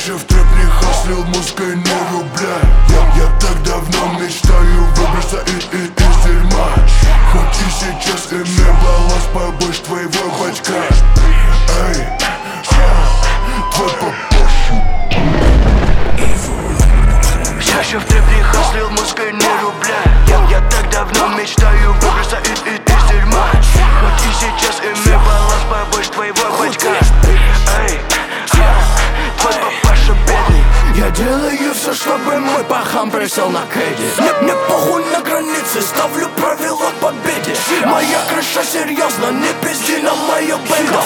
Чаще в трэп не хаслил, музыкой не рубля. Я так давно мечтаю выбраться из дерьма. Хоть и сейчас имею баланс побольше твоего бачка. Эй, твой папашу. Чаще в трэп не хаслил, музыкой не рубля. Я так давно мечтаю выбраться из дерьма. Хоть и сейчас имею баланс побольше твоего бачка. Эй, твой папаша бедный. Я делаю все, чтобы мой пахам присел на кэдди. Мне похуй на границе, ставлю правила к победе. Моя крыша серьезно, не пизди на мою бенду.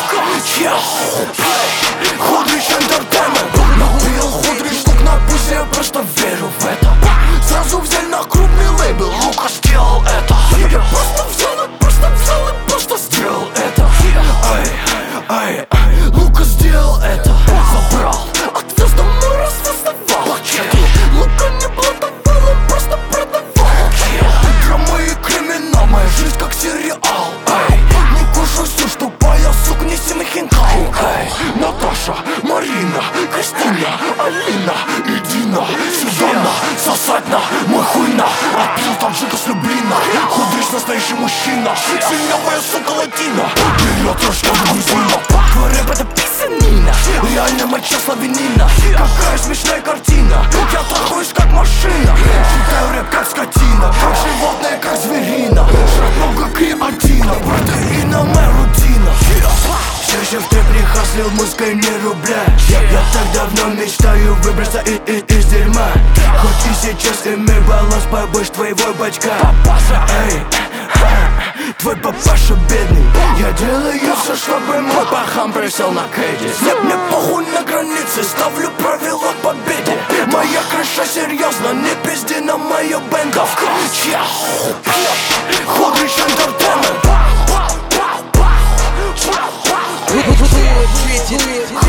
Худрич Entertainment. Напил худрич штук на пузе, я просто верю в это. Сразу взял на крупный лейбл, Лука сделал это. Я просто взял и просто сделал это. Ай, Лука сделал это. Забрал, отвез домой, развоздавал пакеты. Лука не блатовал, он просто продавал. Драма и криминал, моя жизнь как сериал. Не кушаюсь, тупая, сука, неси на хинкал. Наташа, Марина, Кристина, Алина и Дина. Сюзанна, сосать на мой хуй на. Отпил таджика с Люблина. Худрич настоящий мужчина. Сильнявая, сука, латина. Берет рожка в грузина. Твой рэп это писанина. Реально моча славянина. Какая смешная картина. Я трахаюсь как машина. Читаю рэп как скотина. Как животное, как зверина. Жрать много креатина. Протеина, моя рутина. Чаще в трэп не хаслил, музыкой не рубля. Я так давно мечтаю выбраться из дерьма. Хоть и сейчас имею баланс побольше твоего бачка. Эй, твой папаша бедный. Я делаю все, чтобы мой пахам присел на кэдди. Мне похуй на границе, ставлю правила к победе. Моя крыша серьезно, не пизди на мою бенду. Худрич Entertainment.